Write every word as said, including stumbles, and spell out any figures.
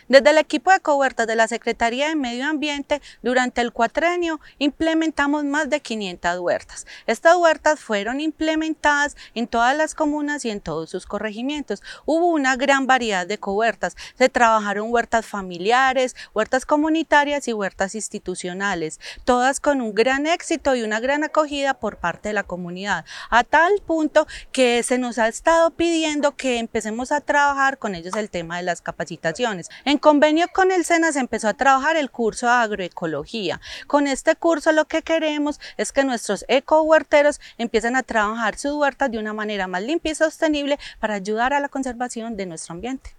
Desde el equipo de Ecohuertas de la Secretaría de Medio Ambiente, durante el cuatrenio implementamos más de quinientas huertas. Estas huertas fueron implementadas en todas las comunas y en todos sus corregimientos. Hubo una gran variedad de ecohuertas. Se trabajaron huertas familiares, huertas comunitarias y huertas institucionales, todas con un gran éxito y una gran acogida por parte de la comunidad, a tal punto que se nos ha estado pidiendo que empecemos a trabajar con ellos el tema de las capacitaciones. En convenio con el SENA se empezó a trabajar el curso de agroecología. Con este curso lo que queremos es que nuestros ecohuerteros empiecen a trabajar sus huertas de una manera más limpia y sostenible para ayudar a la conservación de nuestro ambiente.